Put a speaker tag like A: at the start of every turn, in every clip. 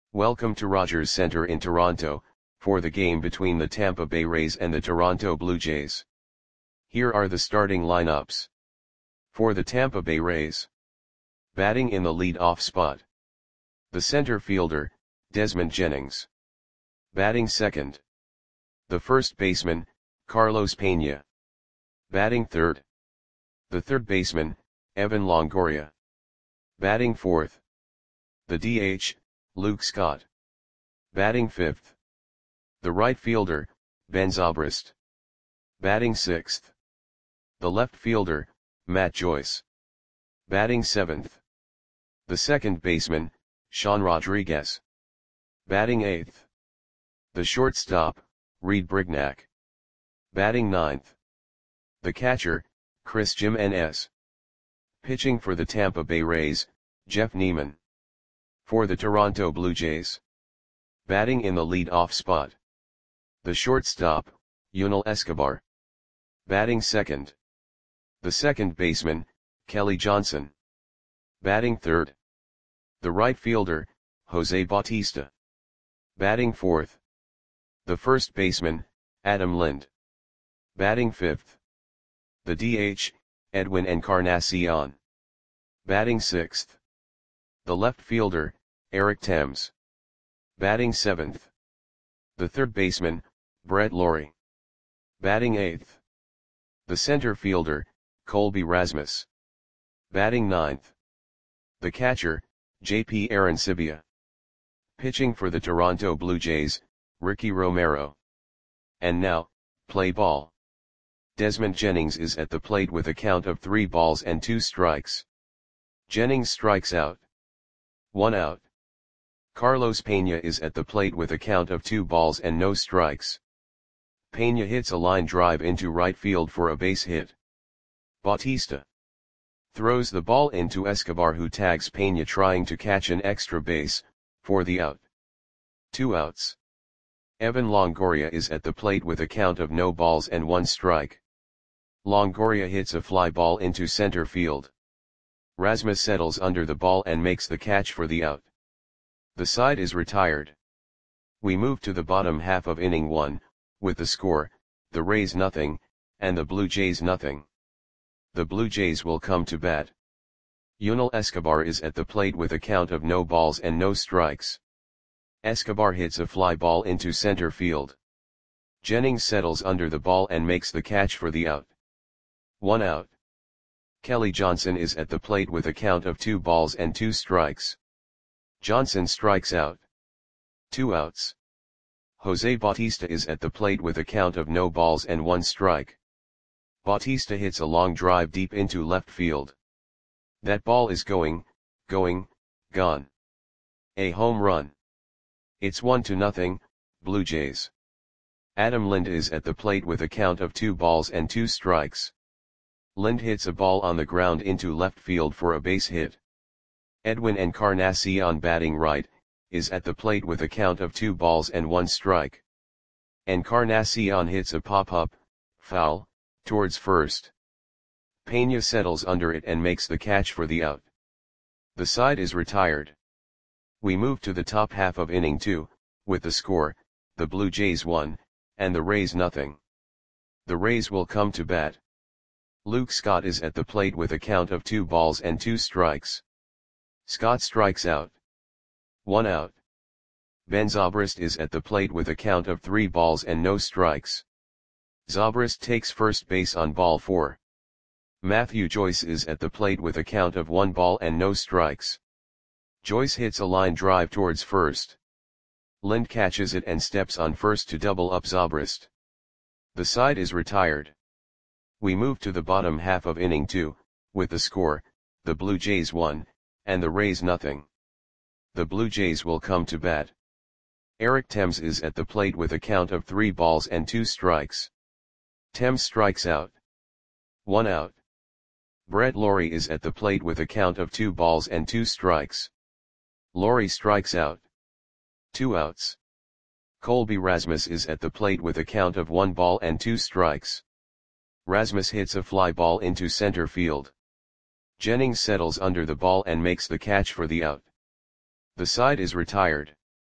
A: Welcome to Rogers Centre in Toronto, for the game between the Tampa Bay Rays and the Toronto Blue Jays. Here are the starting lineups. For the Tampa Bay Rays. Batting in the lead-off spot. The center fielder, Desmond Jennings. Batting second. The first baseman, Carlos Pena. Batting third. The third baseman, Evan Longoria. Batting fourth. The DH, Luke Scott. Batting fifth. The right fielder, Ben Zobrist. Batting sixth. The left fielder, Matt Joyce. Batting seventh. The second baseman, Sean Rodriguez. Batting eighth. The shortstop, Reed Brignac. Batting ninth. The catcher, Chris Jimenez. Pitching for the Tampa Bay Rays, Jeff Niemann. For the Toronto Blue Jays. Batting in the lead-off spot. The shortstop, Yunel Escobar. Batting second. The second baseman, Kelly Johnson. Batting third. The right fielder, Jose Bautista. Batting fourth. The first baseman, Adam Lind. Batting fifth. The DH, Edwin Encarnacion. Batting sixth. The left fielder, Eric Thames. Batting seventh. The third baseman, Brett Lawrie. Batting eighth. The center fielder, Colby Rasmus. Batting ninth. The catcher, J.P. Arencibia. Pitching for the Toronto Blue Jays, Ricky Romero. And now, play ball. Desmond Jennings is at the plate with a count of 3 balls and 2 strikes. Jennings strikes out. 1 out. Carlos Pena is at the plate with a count of 2 balls and no strikes. Pena hits a line drive into right field for a base hit. Bautista throws the ball into Escobar, who tags Pena trying to catch an extra base, for the out. 2 outs. Evan Longoria is at the plate with a count of no balls and 1 strike. Longoria hits a fly ball into center field. Rasmus settles under the ball and makes the catch for the out. The side is retired. We move to the bottom half of inning 1, with the score, the Rays nothing, and the Blue Jays nothing. The Blue Jays will come to bat. Yunel Escobar is at the plate with a count of no balls and no strikes. Escobar hits a fly ball into center field. Jennings settles under the ball and makes the catch for the out. 1 out. Kelly Johnson is at the plate with a count of 2 balls and 2 strikes. Johnson strikes out. 2 outs. Jose Bautista is at the plate with a count of no balls and 1 strike. Bautista hits a long drive deep into left field. That ball is gone. A home run. It's 1-0, Blue Jays. Adam Lind is at the plate with a count of 2 balls and 2 strikes. Lind hits a ball on the ground into left field for a base hit. Edwin Encarnacion, batting right, is at the plate with a count of 2 balls and 1 strike. Encarnacion hits a pop-up, foul, towards first. Pena settles under it and makes the catch for the out. The side is retired. We move to the top half of inning 2, with the score, the Blue Jays 1, and the Rays nothing. The Rays will come to bat. Luke Scott is at the plate with a count of 2 balls and 2 strikes. Scott strikes out. 1 out. Ben Zobrist is at the plate with a count of 3 balls and no strikes. Zobrist takes first base on ball 4. Matthew Joyce is at the plate with a count of 1 ball and no strikes. Joyce hits a line drive towards first. Lind catches it and steps on first to double up Zobrist. The side is retired. We move to the bottom half of inning 2, with the score, the Blue Jays 1, and the Rays nothing. The Blue Jays will come to bat. Eric Thames is at the plate with a count of 3 balls and 2 strikes. Thames strikes out. 1 out. Brett Lawrie is at the plate with a count of 2 balls and 2 strikes. Lawrie strikes out. 2 outs. Colby Rasmus is at the plate with a count of 1 ball and 2 strikes. Rasmus hits a fly ball into center field. Jennings settles under the ball and makes the catch for the out. The side is retired.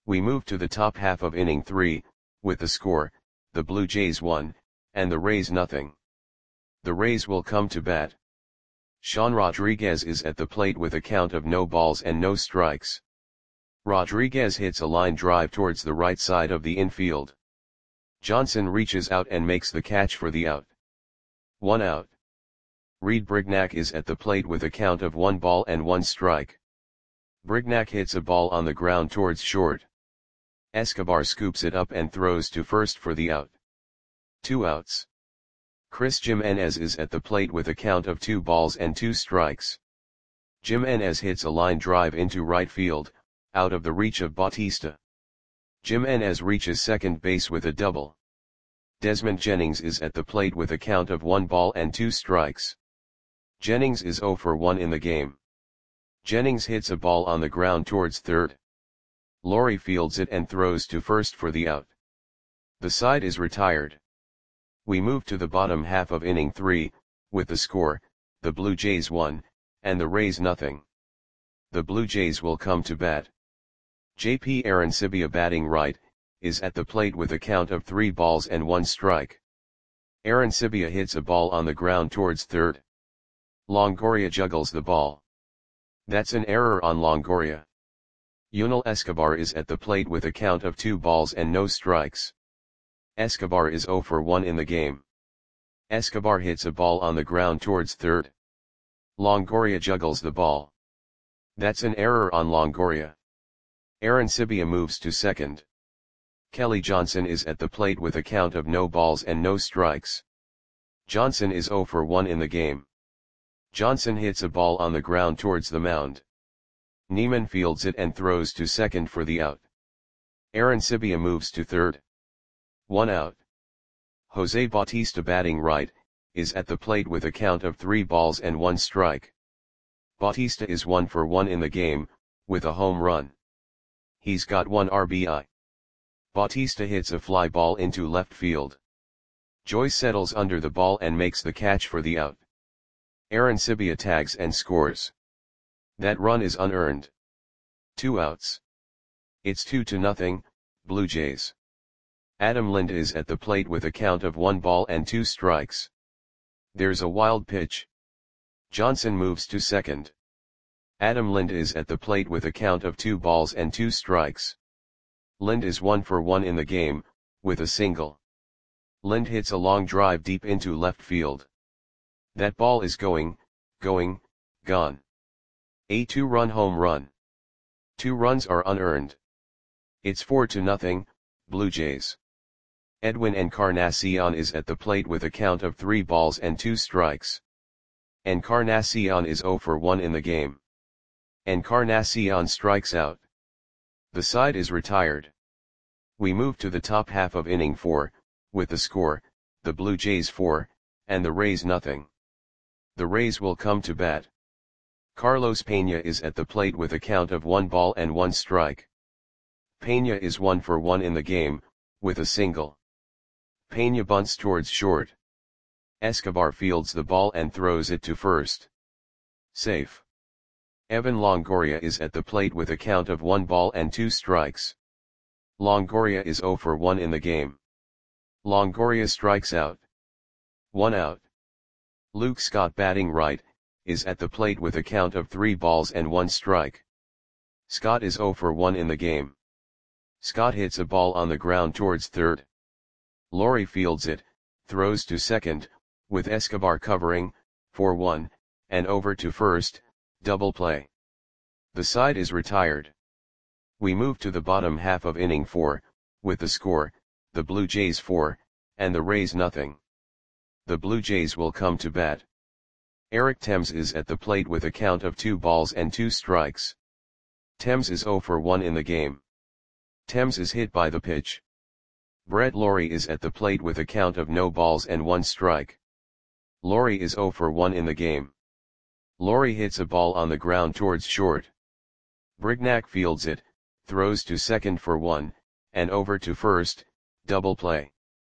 A: We move to the top half of inning 3, with the score, the Blue Jays 1, and the Rays nothing. The Rays will come to bat. Sean Rodriguez is at the plate with a count of no balls and no strikes. Rodriguez hits a line drive towards the right side of the infield. Johnson reaches out and makes the catch for the out. 1 out. Reed Brignac is at the plate with a count of 1 ball and 1 strike. Brignac hits a ball on the ground towards short. Escobar scoops it up and throws to first for the out. 2 outs. Chris Jimenez is at the plate with a count of 2 balls and 2 strikes. Jimenez hits a line drive into right field, out of the reach of Bautista. Jimenez reaches second base with a double. Desmond Jennings is at the plate with a count of 1 ball and 2 strikes. Jennings is 0 for 1 in the game. Jennings hits a ball on the ground towards third. Laurie fields it and throws to first for the out. The side is retired. We move to the bottom half of inning 3, with the score, the Blue Jays 1, and the Rays nothing. The Blue Jays will come to bat. J.P. Arancibia batting right, is at the plate with a count of 3 balls and 1 strike. Arancibia hits a ball on the ground towards third. Longoria juggles the ball. That's an error on Longoria. Yunel Escobar is at the plate with a count of 2 balls and no strikes. Escobar is 0 for 1 in the game. Escobar hits a ball on the ground towards third. Longoria juggles the ball. That's an error on Longoria. Arancibia moves to second. Kelly Johnson is at the plate with a count of no balls and no strikes. Johnson is 0 for 1 in the game. Johnson hits a ball on the ground towards the mound. Neiman fields it and throws to second for the out. Arancibia moves to third. 1 out. Jose Bautista batting right, is at the plate with a count of 3 balls and 1 strike. Bautista is 1 for 1 in the game, with a home run. He's got 1 RBI. Bautista hits a fly ball into left field. Joyce settles under the ball and makes the catch for the out. Arancibia tags and scores. That run is unearned. 2 outs. It's 2-0, Blue Jays. Adam Lind is at the plate with a count of 1 ball and 2 strikes. There's a wild pitch. Johnson moves to second. Adam Lind is at the plate with a count of 2 balls and 2 strikes. Lind is 1 for 1 in the game, with a single. Lind hits a long drive deep into left field. That ball is going, gone. A 2-run home run. 2 runs are unearned. It's 4-0, Blue Jays. Edwin Encarnacion is at the plate with a count of 3 balls and 2 strikes. Encarnacion is 0 for 1 in the game. Encarnacion strikes out. The side is retired. We move to the top half of inning 4, with the score, the Blue Jays 4, and the Rays nothing. The Rays will come to bat. Carlos Peña is at the plate with a count of 1 ball and 1 strike. Peña is 1 for 1 in the game, with a single. Peña bunts towards short. Escobar fields the ball and throws it to first. Safe. Evan Longoria is at the plate with a count of 1 ball and 2 strikes. Longoria is 0 for 1 in the game. Longoria strikes out. 1 out. Luke Scott batting right, is at the plate with a count of 3 balls and 1 strike. Scott is 0 for 1 in the game. Scott hits a ball on the ground towards third. Laurie fields it, throws to second, with Escobar covering, 4-1, and over to first, double play. The side is retired. We move to the bottom half of inning 4, with the score, the Blue Jays 4, and the Rays nothing. The Blue Jays will come to bat. Eric Thames is at the plate with a count of 2 balls and 2 strikes. Thames is 0 for 1 in the game. Thames is hit by the pitch. Brett Lawrie is at the plate with a count of no balls and 1 strike. Lawrie is 0 for 1 in the game. Lawrie hits a ball on the ground towards short. Brignac fields it, throws to second for 1, and over to first, double play.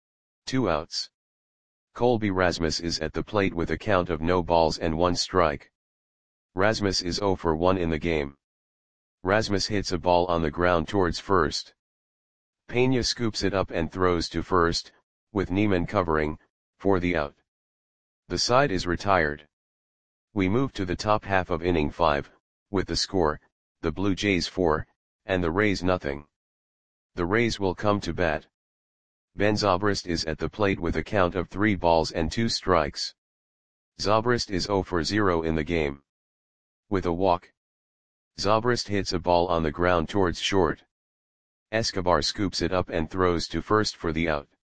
A: 2 outs. Colby Rasmus is at the plate with a count of no balls and 1 strike. Rasmus is 0 for 1 in the game. Rasmus hits a ball on the ground towards first. Peña scoops it up and throws to first, with Niemann covering, for the out. The side is retired. We move to the top half of inning 5, with the score, the Blue Jays 4, and the Rays nothing. The Rays will come to bat. Ben Zobrist is at the plate with a count of 3 balls and 2 strikes. Zobrist is 0 for 0 in the game. With a walk, Zobrist hits a ball on the ground towards short. Escobar scoops it up and throws to first for the out.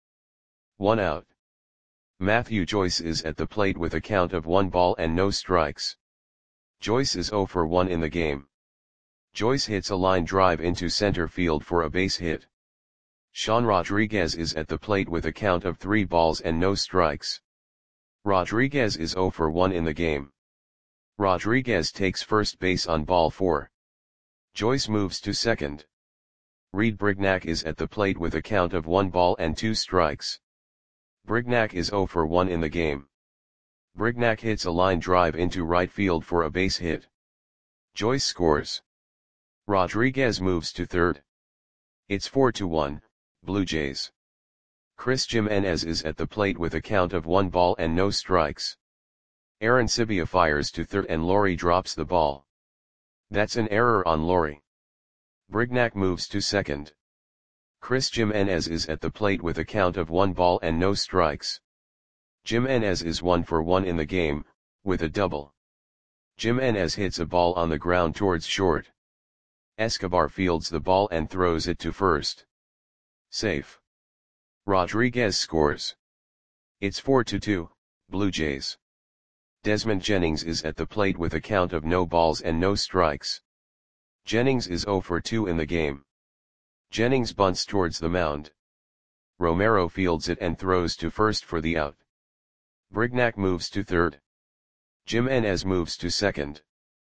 A: 1 out. Matthew Joyce is at the plate with a count of 1 ball and no strikes. Joyce is 0 for 1 in the game. Joyce hits a line drive into center field for a base hit. Sean Rodriguez is at the plate with a count of 3 balls and no strikes. Rodriguez is 0 for 1 in the game. Rodriguez takes first base on ball 4. Joyce moves to second. Reed Brignac is at the plate with a count of 1 ball and 2 strikes. Brignac is 0 for 1 in the game. Brignac hits a line drive into right field for a base hit. Joyce scores. Rodriguez moves to third. It's 4-1, Blue Jays. Chris Jimenez is at the plate with a count of 1 ball and no strikes. Arancibia fires to third and Laurie drops the ball. That's an error on Laurie. Brignac moves to second. Chris Jimenez is at the plate with a count of 1 ball and no strikes. Jimenez is 1 for 1 in the game, with a double. Jimenez hits a ball on the ground towards short. Escobar fields the ball and throws it to first. Safe. Rodriguez scores. It's 4-2, Blue Jays. Desmond Jennings is at the plate with a count of no balls and no strikes. Jennings is 0 for 2 in the game. Jennings bunts towards the mound. Romero fields it and throws to first for the out. Brignac moves to third. Jimenez moves to second.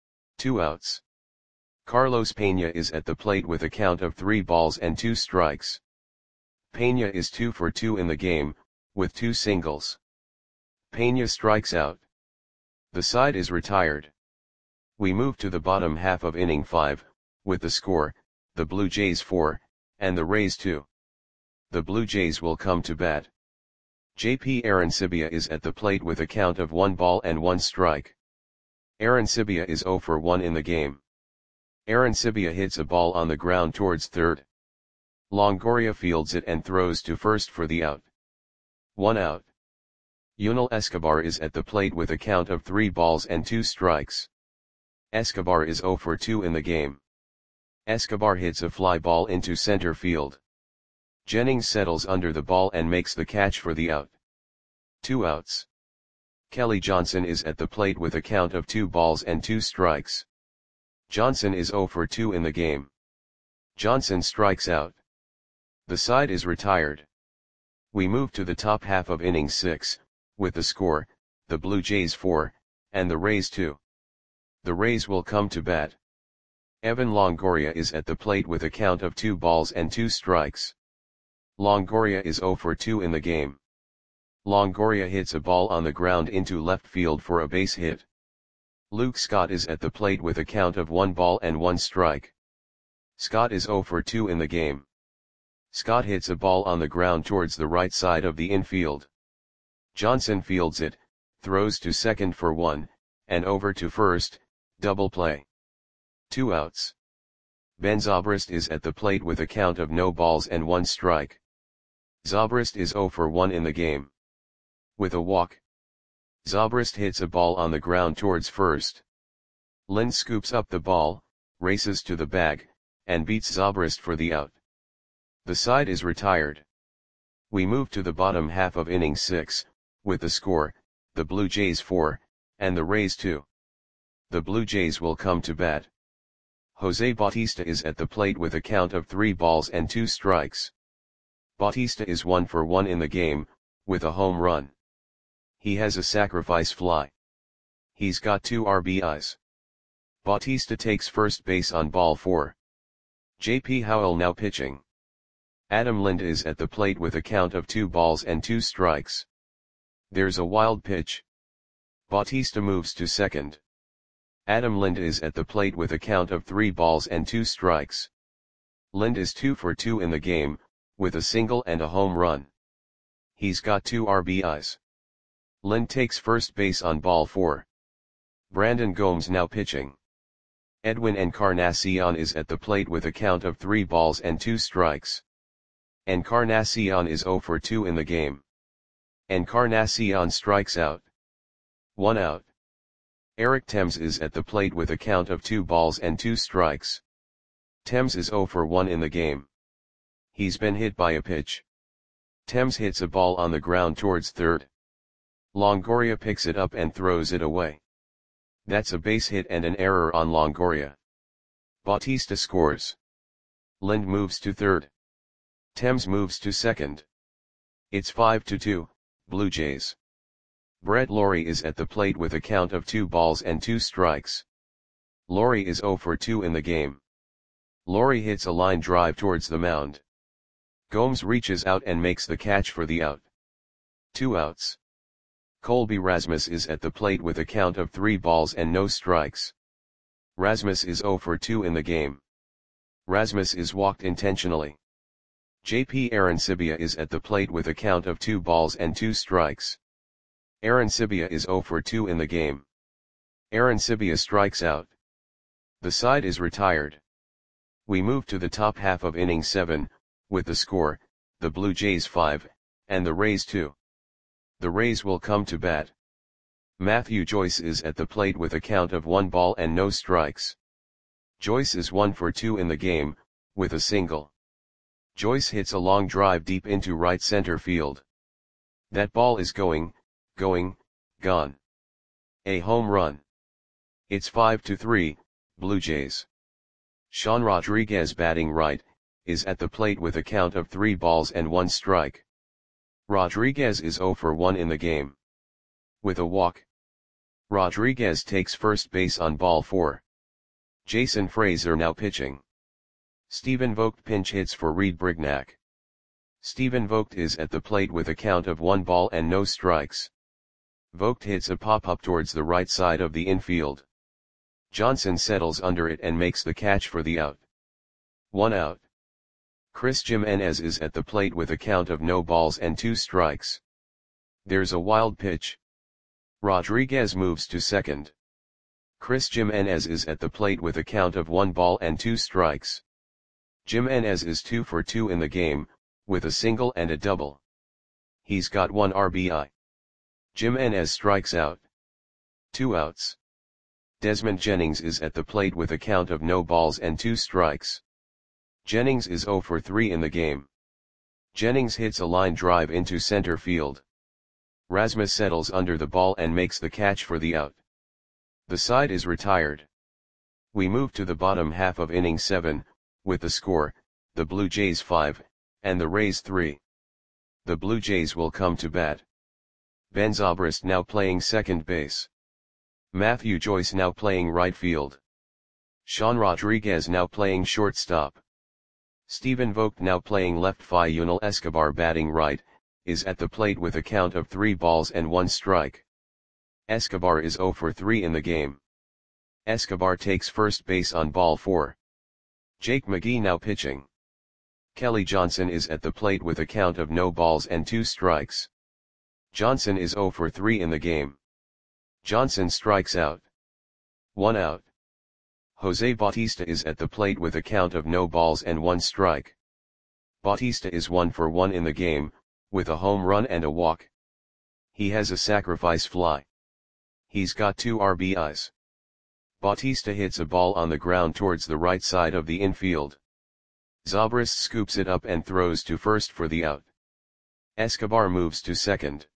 A: 2 outs. Carlos Peña is at the plate with a count of 3 balls and 2 strikes. Peña is 2 for 2 in the game, with 2 singles. Peña strikes out. The side is retired. We move to the bottom half of inning 5, with the score, the Blue Jays 4, and the Rays 2. The Blue Jays will come to bat. JP Arancibia is at the plate with a count of 1 ball and 1 strike. Arancibia is 0 for 1 in the game. Arancibia hits a ball on the ground towards third. Longoria fields it and throws to first for the out. 1 out. Yunel Escobar is at the plate with a count of 3 balls and 2 strikes. Escobar is 0 for 2 in the game. Escobar hits a fly ball into center field. Jennings settles under the ball and makes the catch for the out. 2 outs. Kelly Johnson is at the plate with a count of 2 balls and 2 strikes. Johnson is 0 for 2 in the game. Johnson strikes out. The side is retired. We move to the top half of inning 6, with the score, the Blue Jays 4, and the Rays 2. The Rays will come to bat. Evan Longoria is at the plate with a count of 2 balls and 2 strikes. Longoria is 0 for 2 in the game. Longoria hits a ball on the ground into left field for a base hit. Luke Scott is at the plate with a count of 1 ball and 1 strike. Scott is 0 for 2 in the game. Scott hits a ball on the ground towards the right side of the infield. Johnson fields it, throws to second for 1, and over to first, double play. 2 outs. Ben Zobrist is at the plate with a count of no balls and 1 strike. Zobrist is 0 for 1 in the game. With a walk, Zobrist hits a ball on the ground towards first. Lind scoops up the ball, races to the bag, and beats Zobrist for the out. The side is retired. We move to the bottom half of inning 6, with the score, the Blue Jays 4, and the Rays 2. The Blue Jays will come to bat. Jose Bautista is at the plate with a count of 3 balls and 2 strikes. Bautista is 1 for 1 in the game, with a home run. He has a sacrifice fly. He's got 2 RBIs. Bautista takes first base on ball 4. J.P. Howell now pitching. Adam Lind is at the plate with a count of 2 balls and 2 strikes. There's a wild pitch. Bautista moves to second. Adam Lind is at the plate with a count of 3 balls and 2 strikes. Lind is 2 for 2 in the game, with a single and a home run. He's got 2 RBIs. Lind takes first base on ball 4. Brandon Gomes now pitching. Edwin Encarnacion is at the plate with a count of 3 balls and 2 strikes. Encarnacion is 0 for 2 in the game. Encarnacion strikes out. 1 out. Eric Thames is at the plate with a count of 2 balls and 2 strikes. Thames is 0 for 1 in the game. He's been hit by a pitch. Thames hits a ball on the ground towards third. Longoria picks it up and throws it away. That's a base hit and an error on Longoria. Bautista scores. Lind moves to third. Thames moves to second. It's 5-2, Blue Jays. Brett Lawrie is at the plate with a count of 2 balls and 2 strikes. Lawrie is 0 for 2 in the game. Lawrie hits a line drive towards the mound. Gomes reaches out and makes the catch for the out. 2 outs. Colby Rasmus is at the plate with a count of 3 balls and no strikes. Rasmus is 0 for 2 in the game. Rasmus is walked intentionally. JP Arencibia is at the plate with a count of 2 balls and 2 strikes. Arencibia is 0 for 2 in the game. Arencibia strikes out. The side is retired. We move to the top half of inning 7, with the score, the Blue Jays 5, and the Rays 2. The Rays will come to bat. Matthew Joyce is at the plate with a count of 1 ball and no strikes. Joyce is 1 for 2 in the game, with a single. Joyce hits a long drive deep into right center field. That ball is gone. A home run. It's 5-3, Blue Jays. Sean Rodriguez batting right, is at the plate with a count of 3 balls and 1 strike. Rodriguez is 0 for 1 in the game. With a walk. Rodriguez takes first base on ball 4. Jason Frazier now pitching. Stephen Vogt pinch hits for Reed Brignac. Stephen Vogt is at the plate with a count of 1 ball and no strikes. Vogt hits a pop-up towards the right side of the infield. Johnson settles under it and makes the catch for the out. 1 out. Chris Jimenez is at the plate with a count of no balls and 2 strikes. There's a wild pitch. Rodriguez moves to second. Chris Jimenez is at the plate with a count of 1 ball and 2 strikes. Jimenez is 2 for 2 in the game, with a single and a double. He's got 1 RBI. Jimenez strikes out. 2 outs. Desmond Jennings is at the plate with a count of no balls and 2 strikes. Jennings is 0 for 3 in the game. Jennings hits a line drive into center field. Rasmus settles under the ball and makes the catch for the out. The side is retired. We move to the bottom half of inning 7, with the score, the Blue Jays 5, and the Rays 3. The Blue Jays will come to bat. Ben Zobrist now playing second base. Matthew Joyce now playing right field. Sean Rodriguez now playing shortstop. Stephen Vogt now playing left. Yunel Escobar batting right, is at the plate with a count of 3 balls and 1 strike. Escobar is 0 for 3 in the game. Escobar takes first base on ball 4. Jake McGee now pitching. Kelly Johnson is at the plate with a count of no balls and 2 strikes. Johnson is 0 for 3 in the game. Johnson strikes out. 1 out. Jose Bautista is at the plate with a count of no balls and 1 strike. Bautista is 1 for 1 in the game, with a home run and a walk. He has a sacrifice fly. He's got 2 RBIs. Bautista hits a ball on the ground towards the right side of the infield. Zobrist scoops it up and throws to first for the out. Escobar moves to second.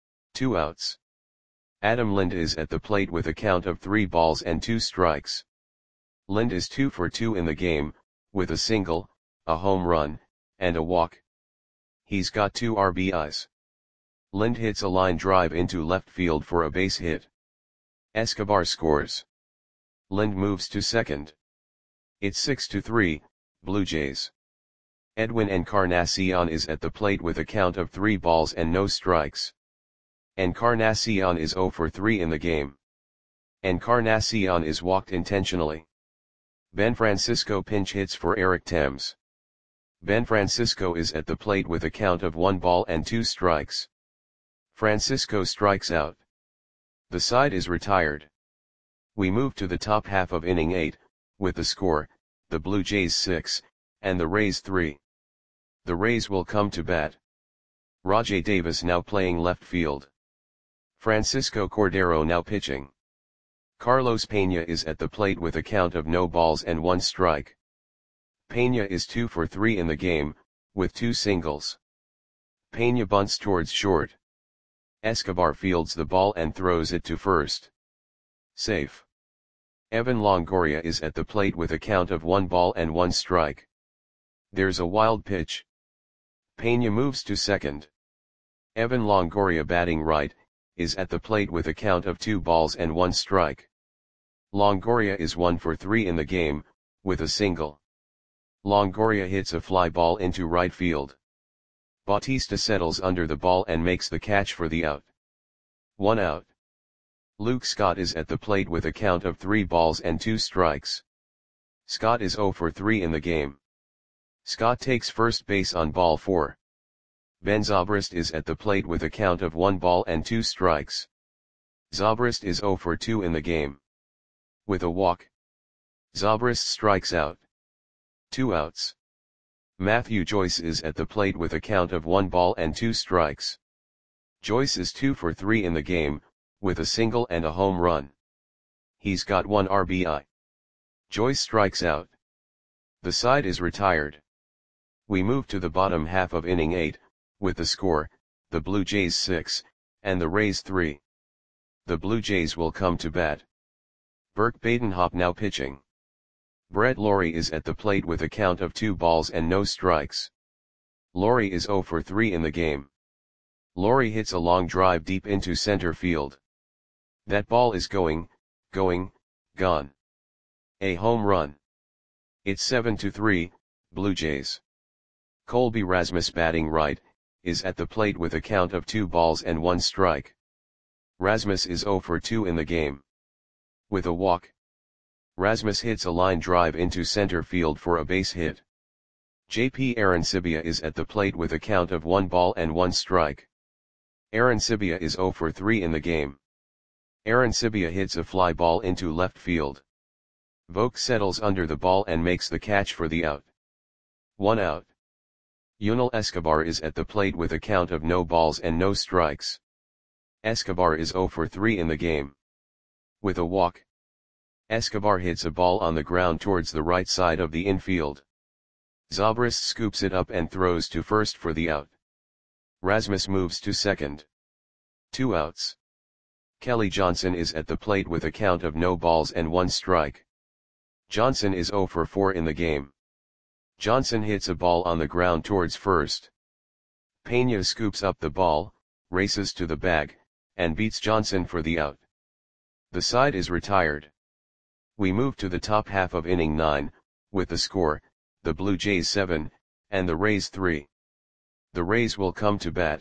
A: 2 outs. Adam Lind is at the plate with a count of 3 balls and 2 strikes. Lind is 2 for 2 in the game, with a single, a home run, and a walk. He's got 2 RBIs. Lind hits a line drive into left field for a base hit. Escobar scores. Lind moves to second. It's 6-3, Blue Jays. Edwin Encarnacion is at the plate with a count of 3 balls and no strikes. Encarnacion is 0 for 3 in the game. Encarnacion is walked intentionally. Ben Francisco pinch hits for Eric Thames. Ben Francisco is at the plate with a count of 1 ball and 2 strikes. Francisco strikes out. The side is retired. We move to the top half of inning 8, with the score, the Blue Jays 6, and the Rays 3. The Rays will come to bat. Rajai Davis now playing left field. Francisco Cordero now pitching. Carlos Pena is at the plate with a count of no balls and 1 strike. Pena is 2 for 3 in the game, with 2 singles. Pena bunts towards short. Escobar fields the ball and throws it to first. Safe. Evan Longoria is at the plate with a count of 1 ball and 1 strike. There's a wild pitch. Pena moves to second. Evan Longoria batting right, is at the plate with a count of 2 balls and 1 strike. Longoria is 1 for 3 in the game, with a single. Longoria hits a fly ball into right field. Bautista settles under the ball and makes the catch for the out. 1 out. Luke Scott is at the plate with a count of 3 balls and 2 strikes. Scott is 0 for 3 in the game. Scott takes first base on ball 4. Ben Zobrist is at the plate with a count of 1 ball and 2 strikes. Zobrist is 0 for 2 in the game. With a walk, Zobrist strikes out. 2 outs. Matthew Joyce is at the plate with a count of 1 ball and 2 strikes. Joyce is 2 for 3 in the game, with a single and a home run. He's got 1 RBI. Joyce strikes out. The side is retired. We move to the bottom half of inning 8, with the score, the Blue Jays 6, and the Rays 3. The Blue Jays will come to bat. Burke Badenhop now pitching. Brett Lawrie is at the plate with a count of 2 balls and no strikes. Lawrie is 0 for 3 in the game. Lawrie hits a long drive deep into center field. That ball is gone. A home run. It's 7-3, Blue Jays. Colby Rasmus batting right, is at the plate with a count of 2 balls and 1 strike. Rasmus is 0 for 2 in the game. With a walk, Rasmus hits a line drive into center field for a base hit. JP Arancibia is at the plate with a count of 1 ball and 1 strike. Arancibia is 0 for 3 in the game. Arancibia hits a fly ball into left field. Vogt settles under the ball and makes the catch for the out. 1 out. Yunel Escobar is at the plate with a count of no balls and no strikes. Escobar is 0 for 3 in the game. With a walk, Escobar hits a ball on the ground towards the right side of the infield. Zobrist scoops it up and throws to first for the out. Rasmus moves to second. 2 outs. Kelly Johnson is at the plate with a count of no balls and 1 strike. Johnson is 0 for 4 in the game. Johnson hits a ball on the ground towards first. Pena scoops up the ball, races to the bag, and beats Johnson for the out. The side is retired. We move to the top half of inning 9, with the score, the Blue Jays 7, and the Rays 3. The Rays will come to bat.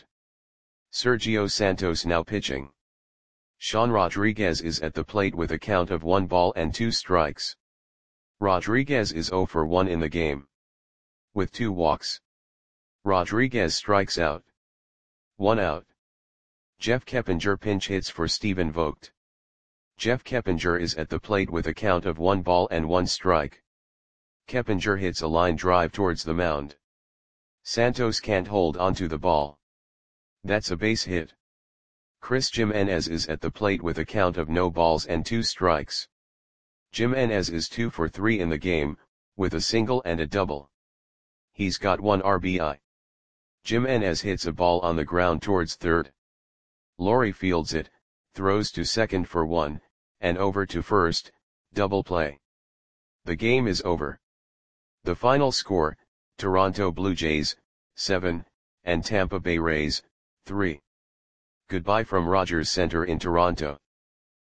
A: Sergio Santos now pitching. Sean Rodriguez is at the plate with a count of 1 ball and 2 strikes. Rodriguez is 0 for 1 in the game. With 2 walks, Rodriguez strikes out. 1 out. Jeff Keppinger pinch hits for Stephen Vogt. Jeff Keppinger is at the plate with a count of 1 ball and 1 strike. Keppinger hits a line drive towards the mound. Santos can't hold onto the ball. That's a base hit. Chris Jimenez is at the plate with a count of no balls and 2 strikes. Jimenez is 2 for 3 in the game, with a single and a double. He's got 1 RBI. Jimenez hits a ball on the ground towards third. Lawrie fields it, throws to second for 1, and over to first, double play. The game is over. The final score, Toronto Blue Jays, 7, and Tampa Bay Rays, 3. Goodbye from Rogers Center in Toronto.